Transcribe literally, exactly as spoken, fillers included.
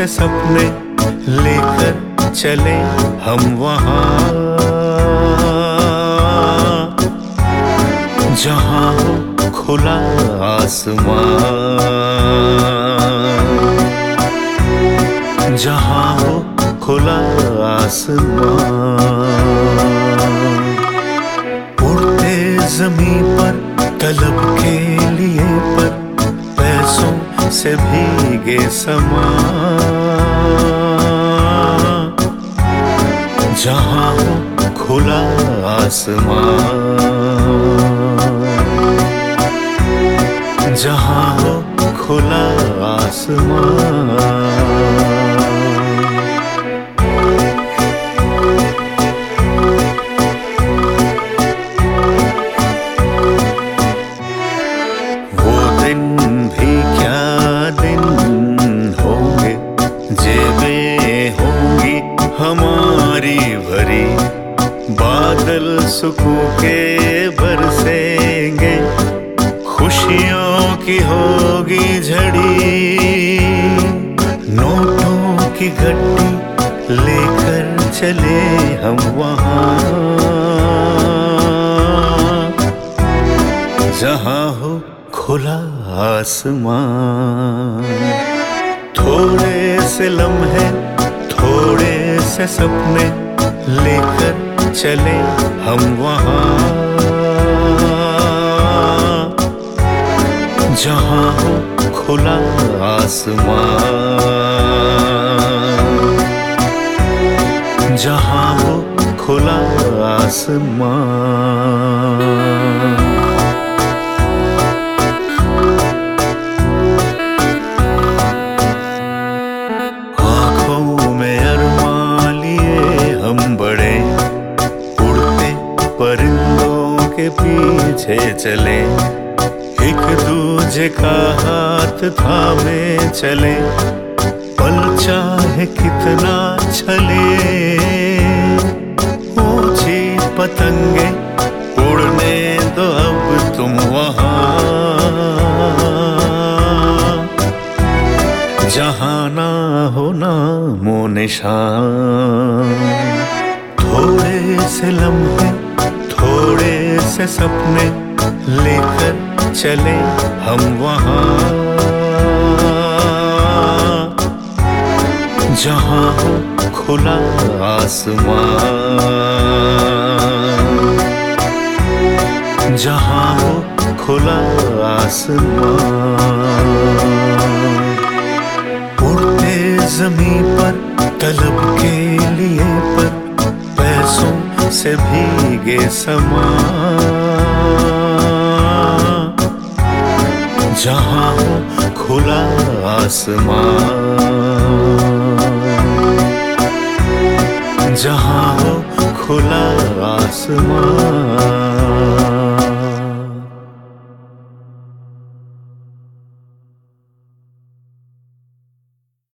सपने लेकर चले हम वहाँ, जहाँ हो खुला आसमां, जहाँ हो खुला आसमां। उड़ते ज़मीं पर तलब के लिए, पर पैसों से भीगे समा, जहाँ हो खुला आसमां, जहाँ हो खुला आसमां। हमारी भरी बादल सुकून के बरसेंगे, खुशियों की होगी झड़ी, नोटों की गड्डी लेकर चले हम वहाँ, जहाँ हो खुला आसमां। थोड़े से लम्हे, थोड़े से सपने लेकर चले हम वहाँ, जहाँ हो खुला आसमां, जहाँ हो खुला आसमां। परिंदों के पीछे चले, एक दूजे का हाथ थामे चले, पल चाहे कितना चले, ऊंची पतंगे उड़ने दो अब तुम वहाँ, जहाँ ना हो नामो निशान। थोड़े से लम्हे, थोड़े से सपने लेकर चले हम वहाँ, जहाँ हो खुला आसमां, जहाँ हो खुला आसमां। उड़ते ज़मीं पर तलब के लिए, पर पैसों से भीगे समा, जहाँ हो खुला आसमां, जहाँ हो खुला आसमां।